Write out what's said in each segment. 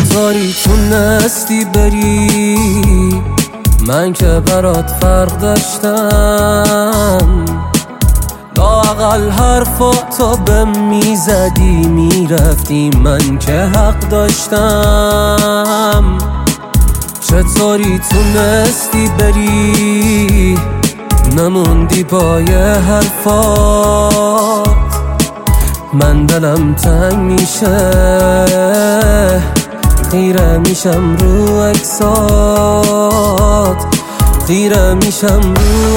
چطوری تونستی بری؟ من که برات فرق داشتم، لااقل حرفاتو به میزدی میرفتی، من که حق داشتم. چطوری تونستی بری؟ نموندی پای حرفات، من دلم تنگ میشه، خیره میشم رو عکسات، خیره میشم رو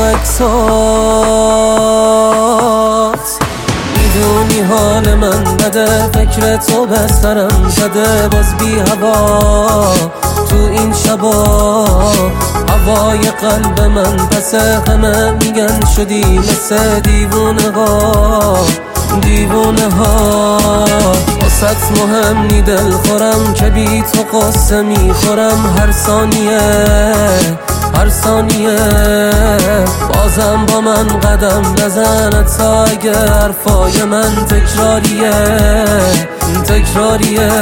عکسات. میدونی حال من بده، فکر تو به سرم زده، باز بی هوا تو این شبا، هوای قلب من پس همه میگن شدی مثل دیوونه ها، دیوونه ها. واسط مهم نی دل خورم که بی تو قصه میخورم، هر ثانیه هر ثانیه. بازم با من قدم بزن تا اگه حرفای من تکراریه، تکراریه.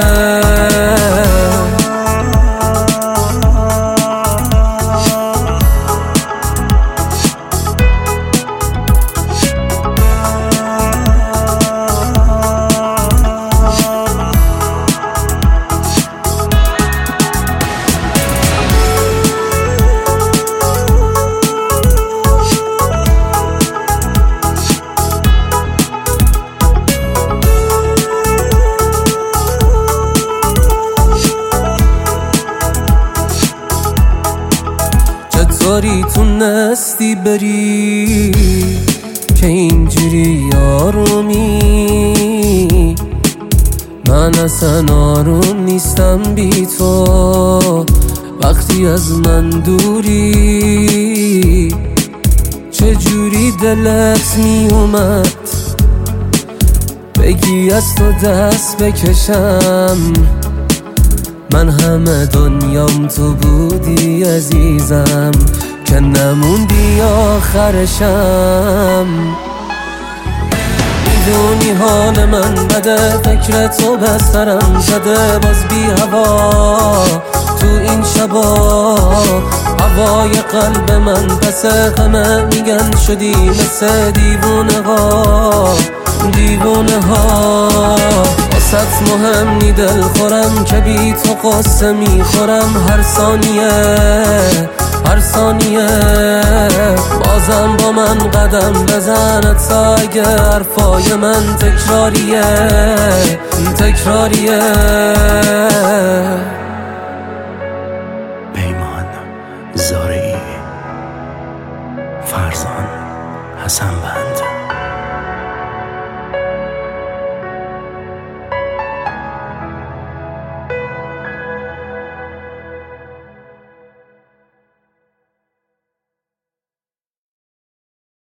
چطوری تونستی بری که اینجوری آرومی؟ من اصلا آروم نیستم بی تو، وقتی از من دوری. چجوری دلت می اومد بگی از تو دست بکشم؟ من همه دنیام تو بودی عزیزم، که نموندی آخرشم. میدونی حال من بده، فکر تو به سرم زده، باز بی هوا تو این شبا، هوای قلب من پس همه میگن شدی مثل دیوونه ها، دیوونه ها. واسط مهم نی دل خورم که بی تو قصه میخورم، هر ثانیه هر ثانیه. بازم با من قدم بزن تا اگه حرفای من تکراریه، تکراریه. پیمان زارعی، فرزان حسن